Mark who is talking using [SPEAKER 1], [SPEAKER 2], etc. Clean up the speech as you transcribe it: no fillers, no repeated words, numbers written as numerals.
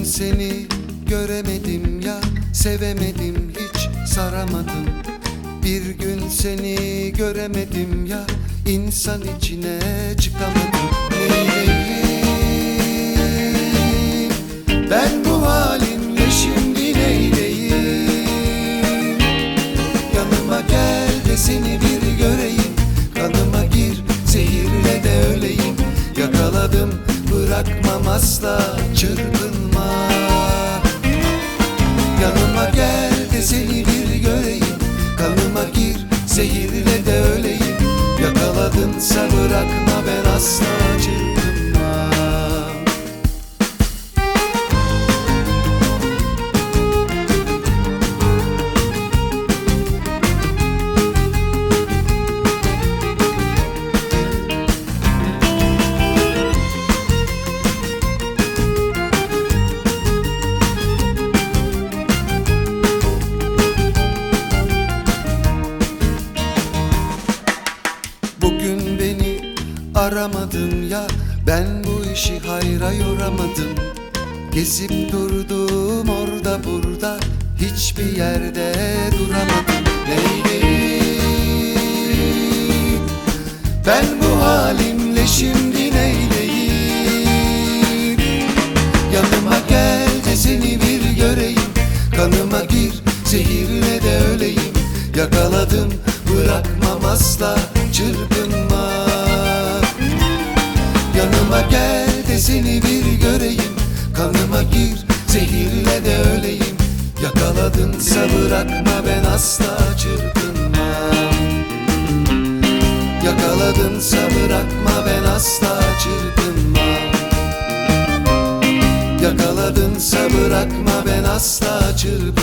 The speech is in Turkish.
[SPEAKER 1] seni göremedim ya, sevemedim, hiç saramadım. Bir gün seni göremedim ya, insan içine çıkamadım. Neyleyim ben bu halimle, şimdi neyleyim? Yanıma gel de seni bir göreyim, kanıma gir, zehirle de öleyim. Yakaladım, bırakmam asla, çırpınma. Yanıma gel de seni bir göreyim, kanıma gir, zehirle de öleyim. Yakaladınsa bırakma, ben asla çırpınma. Bugün beni aramadın ya, ben bu işi hayra yoramadım. Gezip durdum orada burada, hiçbir yerde duramadım. Neyleyim ben bu halimle, şimdi neyleyim? Yanıma gel de seni bir göreyim, kanıma gir, zehirle de öleyim. Yakaladım, bırakmam asla, çırpınma. Yanıma gel de seni bir göreyim, kanıma gir, zehirle de öleyim. Yakaladınsa bırakma, ben asla çırpınmam. Yakaladınsa bırakma, ben asla çırpınmam. Yakaladınsa bırakma, ben asla çırpınmam.